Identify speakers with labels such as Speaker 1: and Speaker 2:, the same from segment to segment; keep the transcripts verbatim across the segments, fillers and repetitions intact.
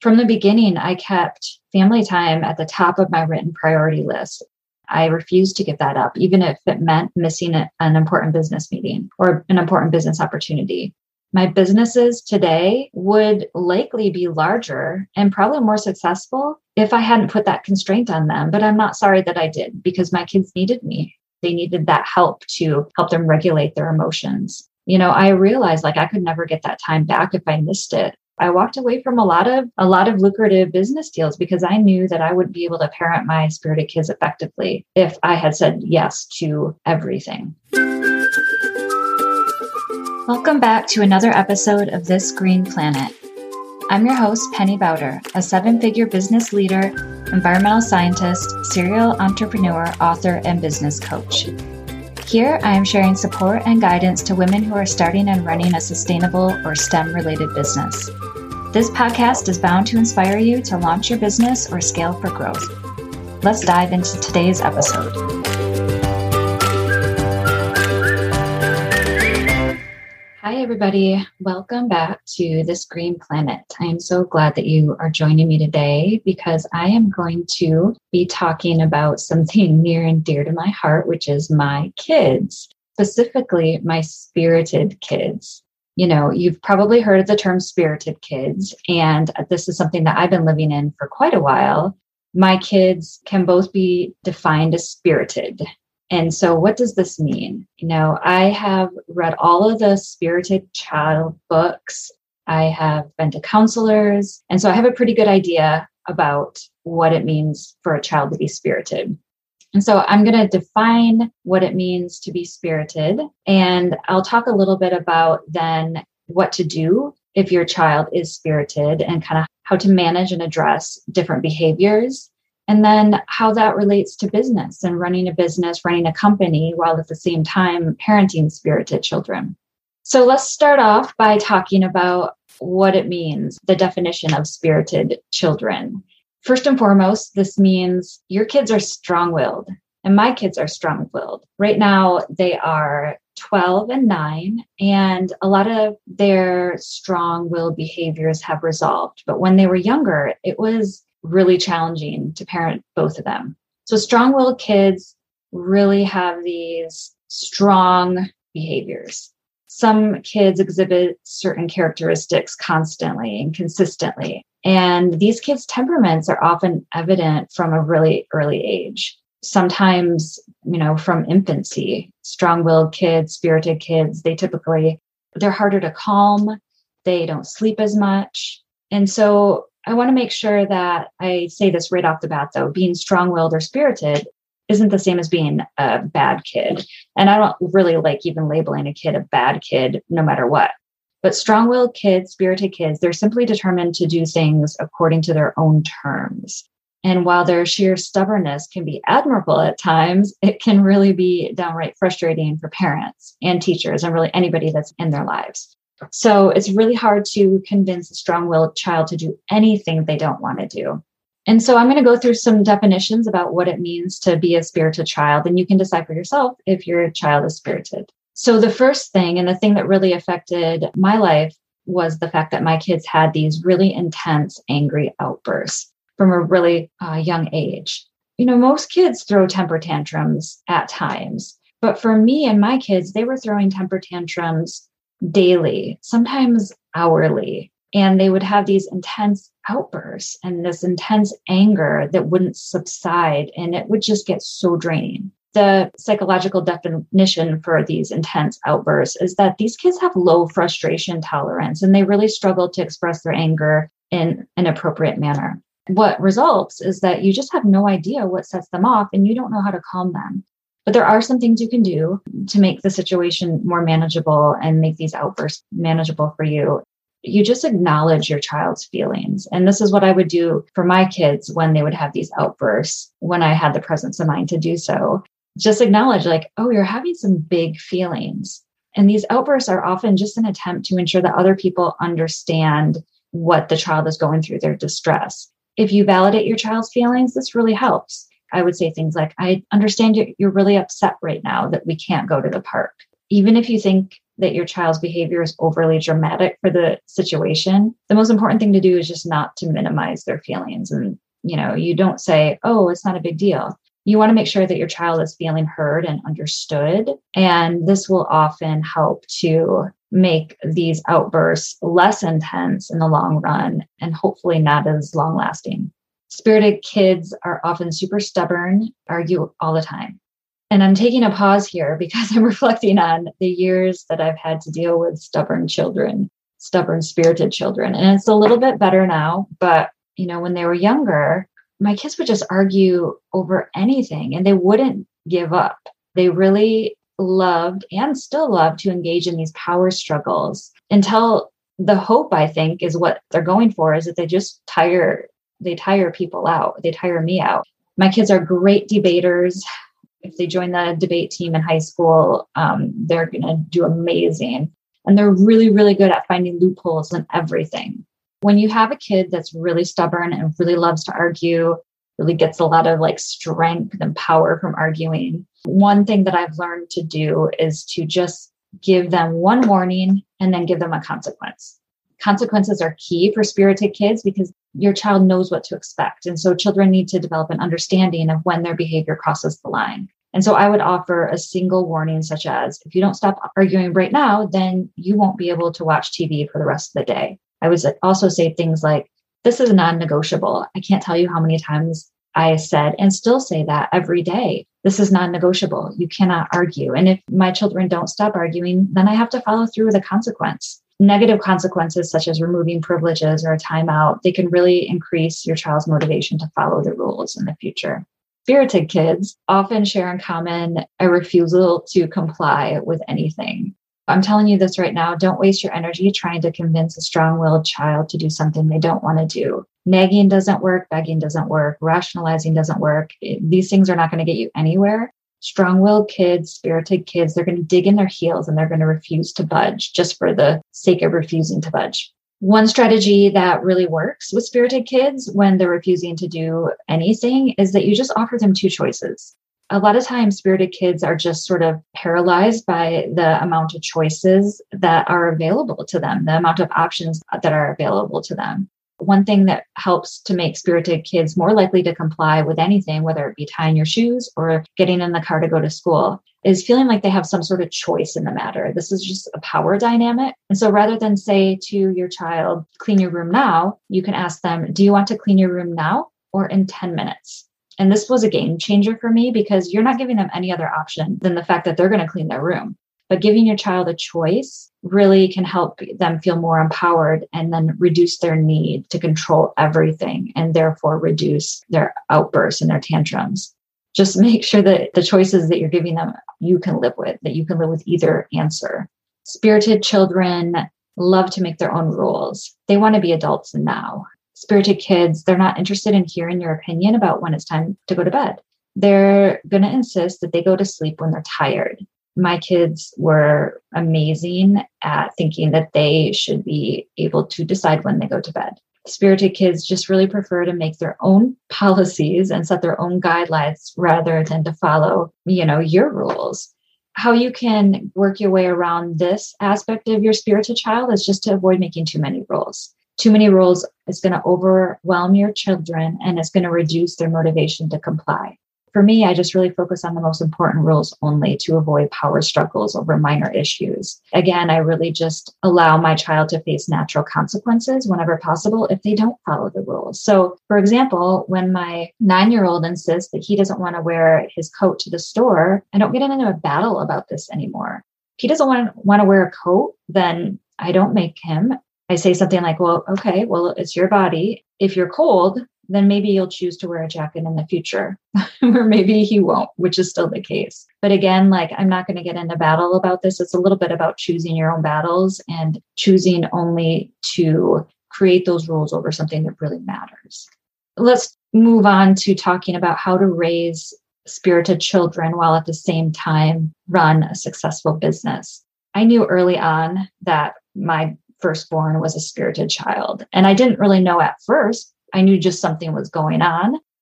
Speaker 1: From the beginning, I kept family time at the top of my written priority list. I refused to give that up, even if it meant missing an important business meeting or an important business opportunity. My businesses today would likely be larger and probably more successful if I hadn't put that constraint on them. But I'm not sorry that I did, because my kids needed me. They needed that help to help them regulate their emotions. You know, I realized like I could never get that time back if I missed it. I walked away from a lot of a lot of lucrative business deals because I knew that I would be able to parent my spirited kids effectively if I had said yes to everything. Welcome back to another episode of This Green Planet. I'm your host, Penny Bowder, a seven-figure business leader, environmental scientist, serial entrepreneur, author, and business coach. Here, I am sharing support and guidance to women who are starting and running a sustainable or STEM-related business. This podcast is bound to inspire you to launch your business or scale for growth. Let's dive into today's episode. Hi, everybody. Welcome back to This Green Planet. I am so glad that you are joining me today because I am going to be talking about something near and dear to my heart, which is my kids, specifically my spirited kids. You know, you've probably heard of the term spirited kids, and this is something that I've been living in for quite a while. My kids can both be defined as spirited. And so what does this mean? You know, I have read all of the spirited child books. I have been to counselors. And so I have a pretty good idea about what it means for a child to be spirited. And so I'm going to define what it means to be spirited. And I'll talk a little bit about then what to do if your child is spirited and kind of how to manage and address different behaviors. And then how that relates to business and running a business, running a company, while at the same time parenting spirited children. So let's start off by talking about what it means, the definition of spirited children. First and foremost, this means your kids are strong-willed, and my kids are strong-willed. Right now, they are twelve and nine, and a lot of their strong-willed behaviors have resolved. But when they were younger, it was really challenging to parent both of them. So strong-willed kids really have these strong behaviors. Some kids exhibit certain characteristics constantly and consistently. And these kids' temperaments are often evident from a really early age. Sometimes, you know, from infancy. Strong-willed kids, spirited kids, they typically, they're harder to calm. They don't sleep as much. And so I want to make sure that I say this right off the bat, though. Being strong-willed or spirited isn't the same as being a bad kid. And I don't really like even labeling a kid a bad kid, no matter what. But strong-willed kids, spirited kids, they're simply determined to do things according to their own terms. And while their sheer stubbornness can be admirable at times, it can really be downright frustrating for parents and teachers and really anybody that's in their lives. So it's really hard to convince a strong-willed child to do anything they don't want to do. And so I'm going to go through some definitions about what it means to be a spirited child, and you can decide for yourself if your child is spirited. So the first thing, and the thing that really affected my life, was the fact that my kids had these really intense, angry outbursts from a really uh, young age. You know, most kids throw temper tantrums at times, but for me and my kids, they were throwing temper tantrums daily, sometimes hourly. And they would have these intense outbursts and this intense anger that wouldn't subside. And it would just get so draining. The psychological definition for these intense outbursts is that these kids have low frustration tolerance and they really struggle to express their anger in an appropriate manner. What results is that you just have no idea what sets them off and you don't know how to calm them. But there are some things you can do to make the situation more manageable and make these outbursts manageable for you. You just acknowledge your child's feelings. And this is what I would do for my kids when they would have these outbursts, when I had the presence of mind to do so. Just acknowledge like, oh, you're having some big feelings. And these outbursts are often just an attempt to ensure that other people understand what the child is going through, their distress. If you validate your child's feelings, this really helps. I would say things like, I understand you're really upset right now that we can't go to the park. Even if you think that your child's behavior is overly dramatic for the situation, the most important thing to do is just not to minimize their feelings. And, you know, you don't say, oh, it's not a big deal. You want to make sure that your child is feeling heard and understood. And this will often help to make these outbursts less intense in the long run and hopefully not as long lasting. Spirited kids are often super stubborn, argue all the time. And I'm taking a pause here because I'm reflecting on the years that I've had to deal with stubborn children, stubborn spirited children. And it's a little bit better now, but you know, when they were younger, my kids would just argue over anything and they wouldn't give up. They really loved and still love to engage in these power struggles until the hope, I think, is what they're going for is that they just tire, they tire people out. They tire me out. My kids are great debaters. If they join the debate team in high school, um, they're going to do amazing. And they're really, really good at finding loopholes in everything. When you have a kid that's really stubborn and really loves to argue, really gets a lot of like strength and power from arguing, one thing that I've learned to do is to just give them one warning and then give them a consequence. Consequences are key for spirited kids because your child knows what to expect. And so children need to develop an understanding of when their behavior crosses the line. And so I would offer a single warning, such as, if you don't stop arguing right now, then you won't be able to watch T V for the rest of the day. I would also say things like, this is non-negotiable. I can't tell you how many times I said and still say that every day. This is non-negotiable. You cannot argue. And if my children don't stop arguing, then I have to follow through with a consequence. Negative consequences, such as removing privileges or a timeout, they can really increase your child's motivation to follow the rules in the future. Spirited kids often share in common a refusal to comply with anything. I'm telling you this right now, don't waste your energy trying to convince a strong-willed child to do something they don't want to do. Nagging doesn't work, begging doesn't work, rationalizing doesn't work. These things are not going to get you anywhere. Strong-willed kids, spirited kids, they're going to dig in their heels and they're going to refuse to budge just for the sake of refusing to budge. One strategy that really works with spirited kids when they're refusing to do anything is that you just offer them two choices. A lot of times, spirited kids are just sort of paralyzed by the amount of choices that are available to them, the amount of options that are available to them. One thing that helps to make spirited kids more likely to comply with anything, whether it be tying your shoes or getting in the car to go to school, is feeling like they have some sort of choice in the matter. This is just a power dynamic. And so rather than say to your child, clean your room now, you can ask them, do you want to clean your room now or in ten minutes? And this was a game changer for me because you're not giving them any other option than the fact that they're going to clean their room. But giving your child a choice really can help them feel more empowered and then reduce their need to control everything and therefore reduce their outbursts and their tantrums. Just make sure that the choices that you're giving them, you can live with, that you can live with either answer. Spirited children love to make their own rules. They want to be adults now. Spirited kids, they're not interested in hearing your opinion about when it's time to go to bed. They're going to insist that they go to sleep when they're tired. My kids were amazing at thinking that they should be able to decide when they go to bed. Spirited kids just really prefer to make their own policies and set their own guidelines rather than to follow, you know, your rules. How you can work your way around this aspect of your spirited child is just to avoid making too many rules. Too many rules is going to overwhelm your children and it's going to reduce their motivation to comply. For me, I just really focus on the most important rules only to avoid power struggles over minor issues. Again, I really just allow my child to face natural consequences whenever possible if they don't follow the rules. So, for example, when my nine-year-old insists that he doesn't want to wear his coat to the store, I don't get into a battle about this anymore. If he doesn't want to, want to wear a coat, then I don't make him. I say something like, well, okay, well, it's your body. If you're cold, then maybe you'll choose to wear a jacket in the future, or maybe he won't, which is still the case. But again, like, I'm not going to get into battle about this. It's a little bit about choosing your own battles and choosing only to create those rules over something that really matters. Let's move on to talking about how to raise spirited children while at the same time run a successful business. I knew early on that my firstborn was a spirited child, and I didn't really know at first. I knew just something was going on.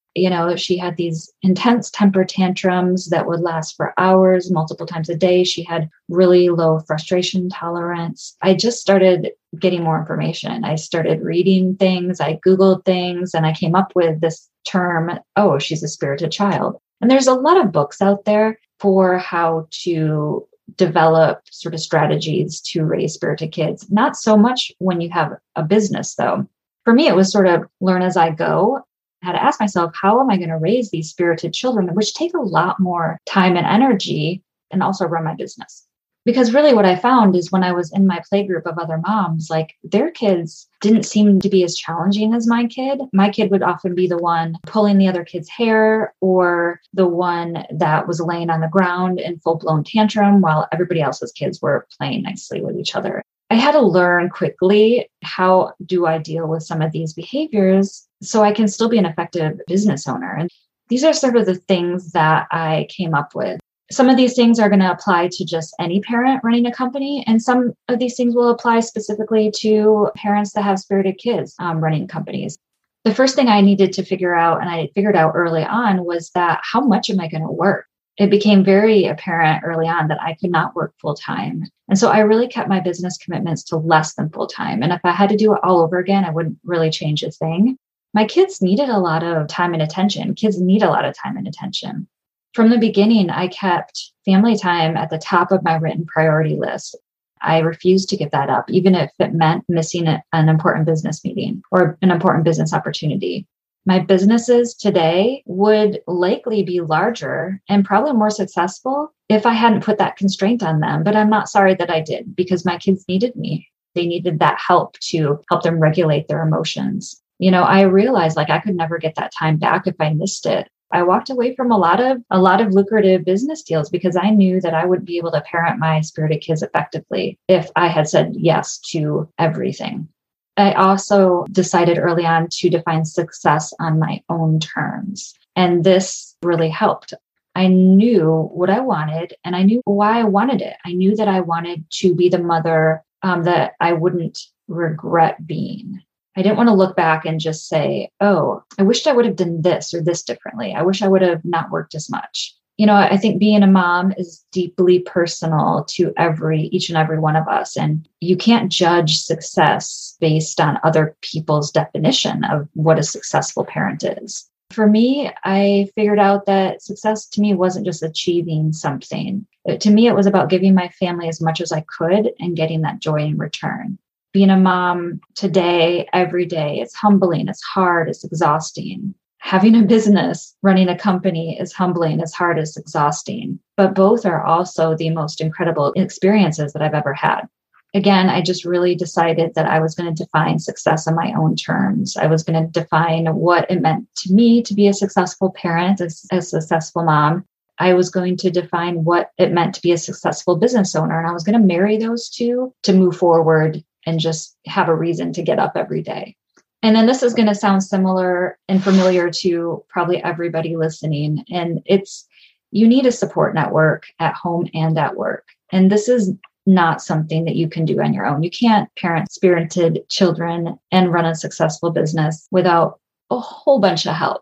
Speaker 1: You know, she had these intense temper tantrums that would last for hours, multiple times a day. She had really low frustration tolerance. I just started getting more information. I started reading things. I Googled things and I came up with this term, oh, she's a spirited child. And there's a lot of books out there for how to develop sort of strategies to raise spirited kids. Not so much when you have a business, though. For me, it was sort of learn as I go. I had to ask myself, how am I going to raise these spirited children, which take a lot more time and energy, and also run my business? Because really what I found is when I was in my play group of other moms, like their kids didn't seem to be as challenging as my kid. My kid would often be the one pulling the other kid's hair or the one that was laying on the ground in full-blown tantrum while everybody else's kids were playing nicely with each other. I had to learn quickly, how do I deal with some of these behaviors so I can still be an effective business owner? And these are sort of the things that I came up with. Some of these things are going to apply to just any parent running a company. And some of these things will apply specifically to parents that have spirited kids um, running companies. The first thing I needed to figure out, and I figured out early on, was that how much am I going to work? It became very apparent early on that I could not work full time. And so I really kept my business commitments to less than full time. And if I had to do it all over again, I wouldn't really change a thing. My kids needed a lot of time and attention. Kids need a lot of time and attention. From the beginning, I kept family time at the top of my written priority list. I refused to give that up, even if it meant missing an important business meeting or an important business opportunity. My businesses today would likely be larger and probably more successful if I hadn't put that constraint on them. But I'm not sorry that I did, because my kids needed me. They needed that help to help them regulate their emotions. You know, I realized like I could never get that time back if I missed it. I walked away from a lot of a lot of lucrative business deals because I knew that I wouldn't be able to parent my spirited kids effectively if I had said yes to everything. I also decided early on to define success on my own terms. And this really helped. I knew what I wanted and I knew why I wanted it. I knew that I wanted to be the mother um, that I wouldn't regret being. I didn't want to look back and just say, oh, I wished I would have done this or this differently. I wish I would have not worked as much. You know, I think being a mom is deeply personal to every, each and every one of us. And you can't judge success based on other people's definition of what a successful parent is. For me, I figured out that success to me wasn't just achieving something. It, to me, it was about giving my family as much as I could and getting that joy in return. Being a mom today, every day, it's humbling, it's hard, it's exhausting. Having a business, running a company is humbling, it's hard, it's exhausting. But both are also the most incredible experiences that I've ever had. Again, I just really decided that I was going to define success on my own terms. I was going to define what it meant to me to be a successful parent, a, a successful mom. I was going to define what it meant to be a successful business owner. And I was going to marry those two to move forward and just have a reason to get up every day. And then this is going to sound similar and familiar to probably everybody listening. And it's, you need a support network at home and at work. And this is not something that you can do on your own. You can't parent spirited children and run a successful business without a whole bunch of help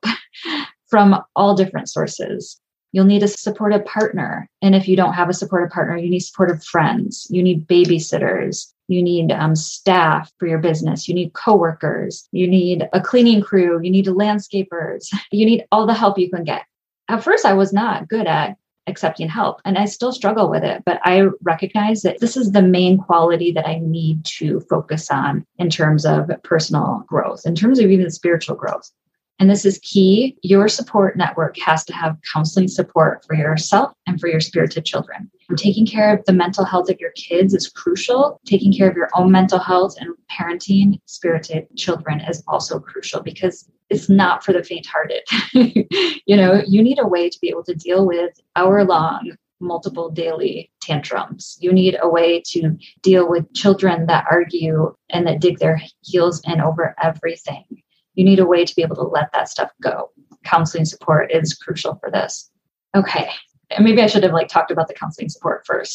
Speaker 1: from all different sources. You'll need a supportive partner. And if you don't have a supportive partner, you need supportive friends. You need babysitters. You need um, staff for your business. You need coworkers. You need a cleaning crew. You need landscapers. You need all the help you can get. At first, I was not good at accepting help, and I still struggle with it. But I recognize that this is the main quality that I need to focus on in terms of personal growth, in terms of even spiritual growth. And this is key. Your support network has to have counseling support for yourself and for your spirited children. Taking care of the mental health of your kids is crucial. Taking care of your own mental health and parenting spirited children is also crucial because it's not for the faint-hearted. You know, you need a way to be able to deal with hour-long, multiple daily tantrums. You need a way to deal with children that argue and that dig their heels in over everything. You need a way to be able to let that stuff go. Counseling support is crucial for this. Okay. And maybe I should have like talked about the counseling support first.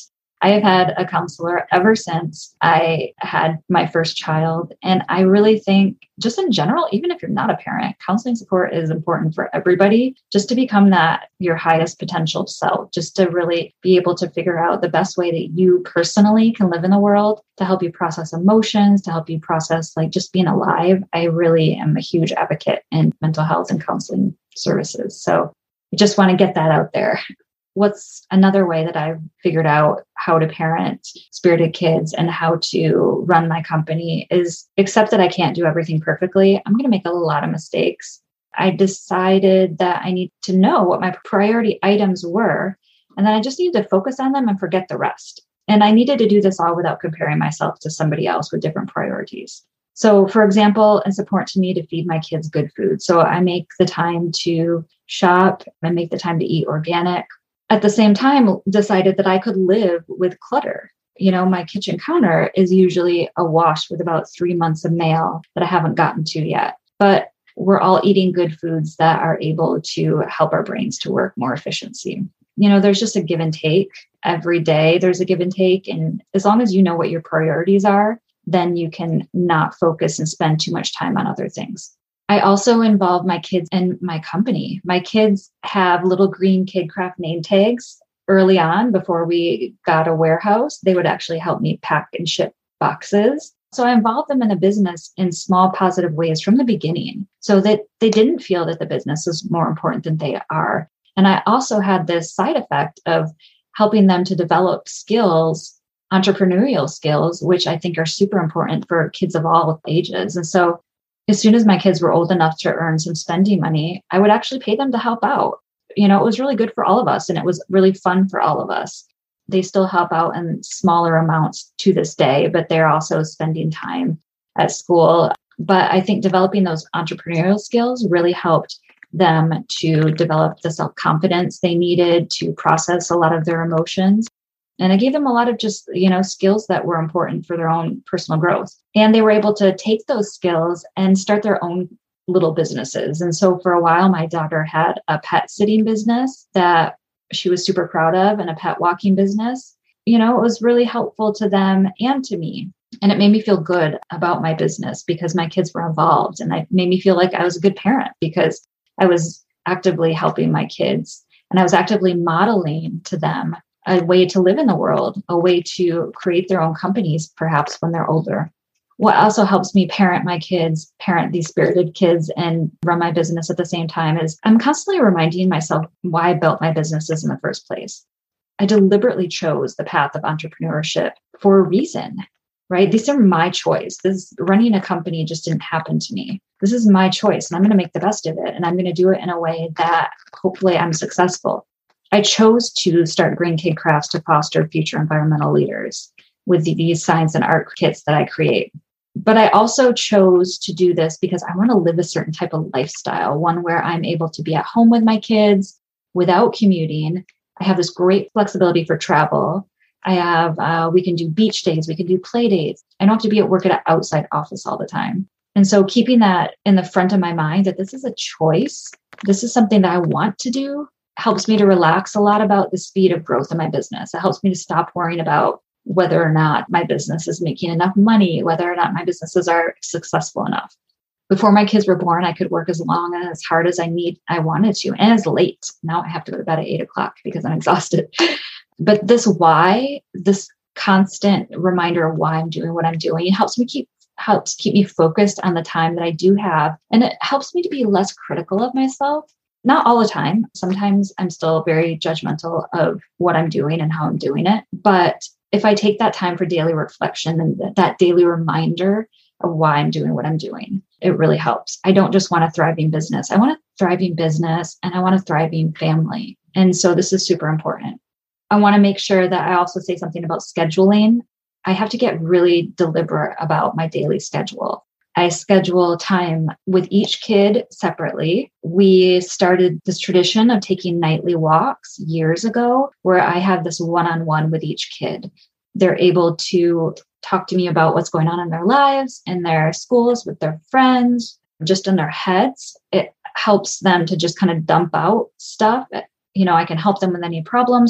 Speaker 1: I have had a counselor ever since I had my first child. And I really think just in general, even if you're not a parent, counseling support is important for everybody, just to become that your highest potential self, just to really be able to figure out the best way that you personally can live in the world, to help you process emotions, to help you process like just being alive. I really am a huge advocate in mental health and counseling services. So I just want to get that out there. What's another way that I've figured out how to parent spirited kids and how to run my company is accept that I can't do everything perfectly. I'm going to make a lot of mistakes. I decided that I need to know what my priority items were, and then I just needed to focus on them and forget the rest. And I needed to do this all without comparing myself to somebody else with different priorities. So, for example, it's important to me to feed my kids good food. So I make the time to shop and make the time to eat organic. At the same time, decided that I could live with clutter. You know, my kitchen counter is usually awash with about three months of mail that I haven't gotten to yet. But we're all eating good foods that are able to help our brains to work more efficiency. You know, there's just a give and take every day. There's a give and take. And as long as you know what your priorities are, then you can not focus and spend too much time on other things. I also involve my kids in my company. My kids have little green KidCraft name tags early on before we got a warehouse. They would actually help me pack and ship boxes. So I involved them in the business in small positive ways from the beginning so that they didn't feel that the business is more important than they are. And I also had this side effect of helping them to develop skills, entrepreneurial skills, which I think are super important for kids of all ages. And so as soon as my kids were old enough to earn some spending money, I would actually pay them to help out. You know, it was really good for all of us, and it was really fun for all of us. They still help out in smaller amounts to this day, but they're also spending time at school. But I think developing those entrepreneurial skills really helped them to develop the self-confidence they needed to process a lot of their emotions. And I gave them a lot of just, you know, skills that were important for their own personal growth. And they were able to take those skills and start their own little businesses. And so for a while, my daughter had a pet sitting business that she was super proud of and a pet walking business. You know, it was really helpful to them and to me. And it made me feel good about my business because my kids were involved. And it made me feel like I was a good parent because I was actively helping my kids and I was actively modeling to them a way to live in the world, a way to create their own companies, perhaps when they're older. What also helps me parent my kids, parent these spirited kids, and run my business at the same time is I'm constantly reminding myself why I built my businesses in the first place. I deliberately chose the path of entrepreneurship for a reason, right? These are my choice. This running a company just didn't happen to me. This is my choice, and I'm going to make the best of it. And I'm going to do it in a way that hopefully I'm successful. I chose to start Green KidCrafts to foster future environmental leaders with these science and art kits that I create. But I also chose to do this because I want to live a certain type of lifestyle, one where I'm able to be at home with my kids without commuting. I have this great flexibility for travel. I have, uh, we can do beach days, we can do play dates. I don't have to be at work at an outside office all the time. And so keeping that in the front of my mind that this is a choice, this is something that I want to do, helps me to relax a lot about the speed of growth in my business. It helps me to stop worrying about whether or not my business is making enough money, whether or not my businesses are successful enough. Before my kids were born, I could work as long and as hard as I need, I wanted to, and as late. Now I have to go to bed at eight o'clock because I'm exhausted. But this why, this constant reminder of why I'm doing what I'm doing, it helps me keep helps keep me focused on the time that I do have. And it helps me to be less critical of myself. Not all the time. Sometimes I'm still very judgmental of what I'm doing and how I'm doing it. But if I take that time for daily reflection and that daily reminder of why I'm doing what I'm doing, it really helps. I don't just want a thriving business. I want a thriving business and I want a thriving family. And so this is super important. I want to make sure that I also say something about scheduling. I have to get really deliberate about my daily schedule. I schedule time with each kid separately. We started this tradition of taking nightly walks years ago where I have this one-on-one with each kid. They're able to talk to me about what's going on in their lives, in their schools, with their friends, just in their heads. It helps them to just kind of dump out stuff. You know, I can help them with any problems.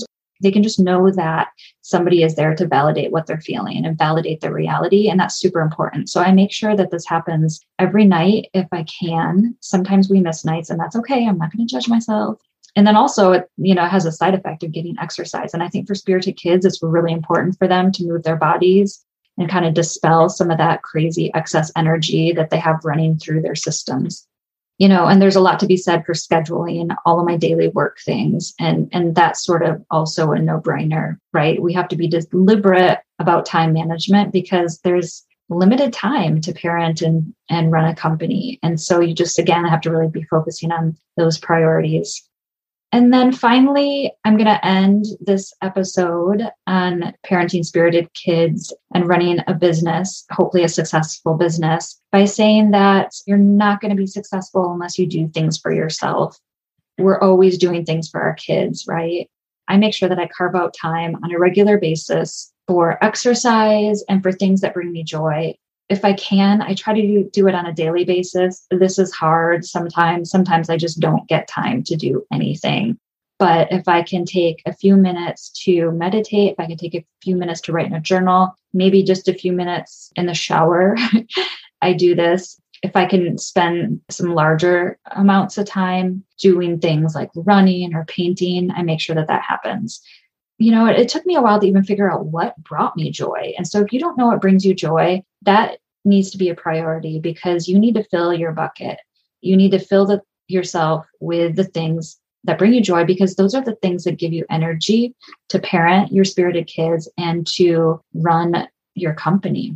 Speaker 1: They can just know that somebody is there to validate what they're feeling and validate their reality. And that's super important. So I make sure that this happens every night if I can. Sometimes we miss nights, and that's okay. I'm not going to judge myself. And then also, it, you know, has a side effect of getting exercise. And I think for spirited kids, it's really important for them to move their bodies and kind of dispel some of that crazy excess energy that they have running through their systems. You know, and there's a lot to be said for scheduling all of my daily work things. And, and that's sort of also a no-brainer, right? We have to be deliberate about time management because there's limited time to parent and, and run a company. And so you just, again, have to really be focusing on those priorities. And then finally, I'm going to end this episode on parenting spirited kids and running a business, hopefully a successful business, by saying that you're not going to be successful unless you do things for yourself. We're always doing things for our kids, right? I make sure that I carve out time on a regular basis for exercise and for things that bring me joy. If I can, I try to do it on a daily basis. This is hard sometimes. Sometimes I just don't get time to do anything. But if I can take a few minutes to meditate, if I can take a few minutes to write in a journal, maybe just a few minutes in the shower, I do this. If I can spend some larger amounts of time doing things like running or painting, I make sure that that happens. You know, it, it took me a while to even figure out what brought me joy. And so if you don't know what brings you joy, that needs to be a priority because you need to fill your bucket. You need to fill the, yourself with the things that bring you joy because those are the things that give you energy to parent your spirited kids and to run your company.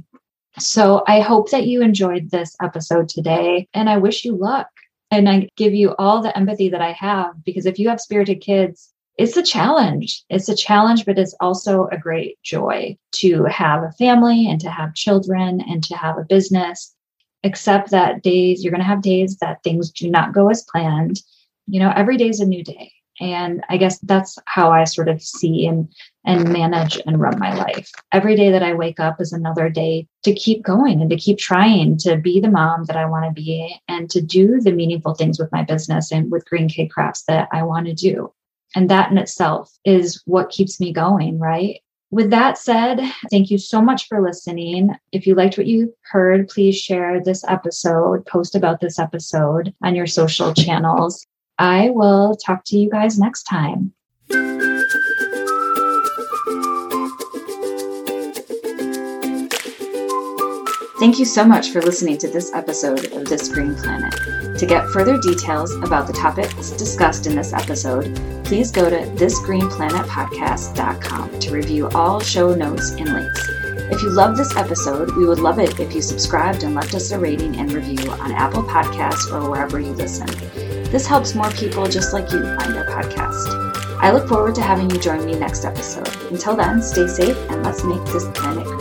Speaker 1: So I hope that you enjoyed this episode today and I wish you luck. And I give you all the empathy that I have because if you have spirited kids, it's a challenge. It's a challenge, but it's also a great joy to have a family and to have children and to have a business, except that days, you're going to have days that things do not go as planned. You know, every day is a new day. And I guess that's how I sort of see and, and manage and run my life. Every day that I wake up is another day to keep going and to keep trying to be the mom that I want to be and to do the meaningful things with my business and with Green K Crafts that I want to do. And that in itself is what keeps me going, right? With that said, thank you so much for listening. If you liked what you heard, please share this episode, post about this episode on your social channels. I will talk to you guys next time. Thank you so much for listening to this episode of This Green Planet. To get further details about the topics discussed in this episode, please go to this green planet podcast dot com to review all show notes and links. If you love this episode, we would love it if you subscribed and left us a rating and review on Apple Podcasts or wherever you listen. This helps more people just like you find our podcast. I look forward to having you join me next episode. Until then, stay safe and let's make this planet green.